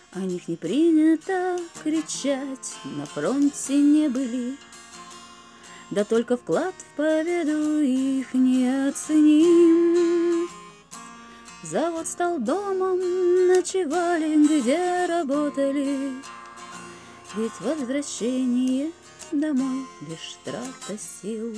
О них не принято кричать, на фронте не были, да только вклад в победу их неоценим. Завод стал домом, ночевали, где работали, ведь возвращение домой лишь трата сил.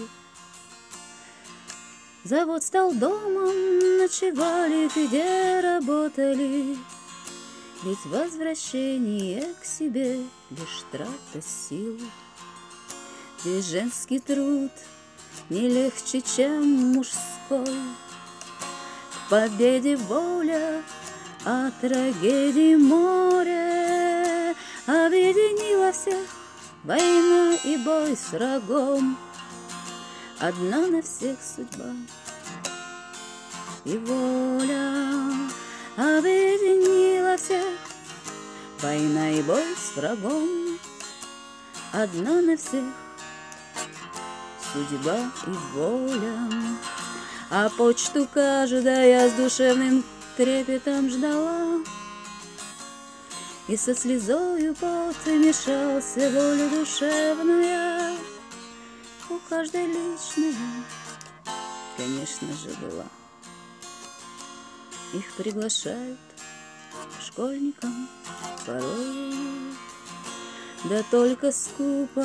Завод стал домом, ночевали, где работали, ведь возвращение к себе лишь трата сил. Ведь женский труд не легче, чем мужской, к победе воля, а трагедии море. Объединила всех война и бой с врагом, одна на всех судьба и воля. Объединила всех война и бой с врагом, одна на всех судьба и воля. А почту каждая с душевным трепетом ждала, и со слезою пот мешался боль душевная. У каждой личная, конечно же, была. Их приглашают школьникам порой, да только скупо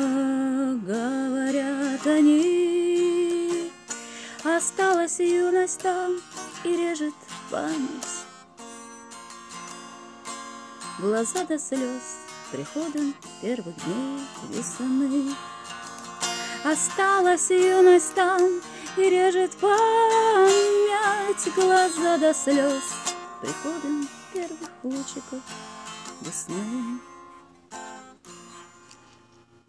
говорят они. Осталась юность там и режет память, глаза до слез приходом первых дней весны. Осталась юность там и режет память, глаза до слез приходом первых лучиков весны.